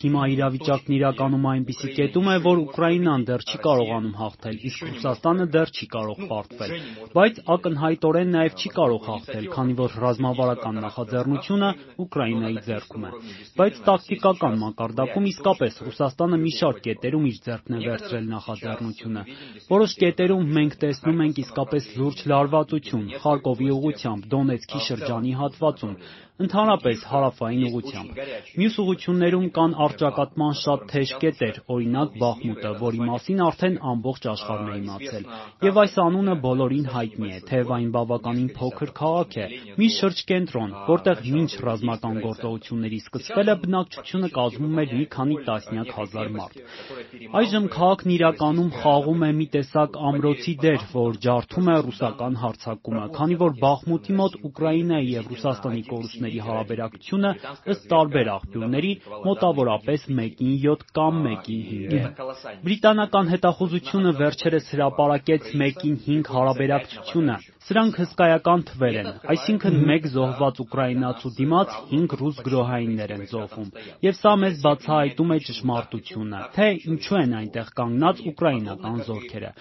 Հիմա իրավիճակն իրականում այնպիսի կետում է, որ Ուկրաինան դեռ չի կարողանում հաղթել, իսկ Ռուսաստանը դեռ չի կարող պարտվել, բայց ակնհայտորեն նաև չի կարող հաղթել, քանի որ ռազմավարական նախաձեռնությունը Ուկրաինայի ձեռքում է։ Բայց տակտիկական մակարդակում իսկապես Ռուսաստանը մի շարք կետերում իր ձեռքն է վերցրել նախաձեռնությունը։ Որոշ կետերում մենք տեսնում ենք իսկապես լուրջ լարվածություն Խարկովի ուղղությամբ, Դոնեցկի շրջանի հատվածում, ընդհանրապես հարավային ուղղությամբ։ Մյուս ուղղություններում կան առճակատման շատ թեժ կետեր, օրինակ Բախմուտը, որի մասին արդեն ամբողջ աշխարհն է իմացել։ Եվ այս անունը բոլորին հայտնի է, թեև այն բավականին փոքր քաղաք է, մի շրջկենտրոն, որտեղ մինչ ռազմական գործողությունների սկսվելը բնակչությունը կազմում էր մի քանի տասնյակ հազար մարդ։ Այժմ քաղաքն իրականում խաղում է մի տեսակ ամրոցի դեր, որ ջարդում է ռուսական հարձակումը, քանի որ Բախմուտի մոտ Ուկրաինայի և Ռուսաստանի կորուստների հարաբերակցությունը ըստ տարբեր աղբյուրների մոտավորապես 1:7 կամ 1:5 է։ Բրիտանական հետախուզությունը վերջերս հրապարակեց 1:5 հարաբերակցությունը։ Սրանք հսկայական թվեր են, այսինքն մեկ զոհված ուկրաինացու դիմաց 5 ռուս գրոհայիններ են զոհվում։ Եվ սա մեզ բացահայտում է ճշմարտությունը, թե ինչու են այնտեղ կանգնած ուկրաինական զորքերը։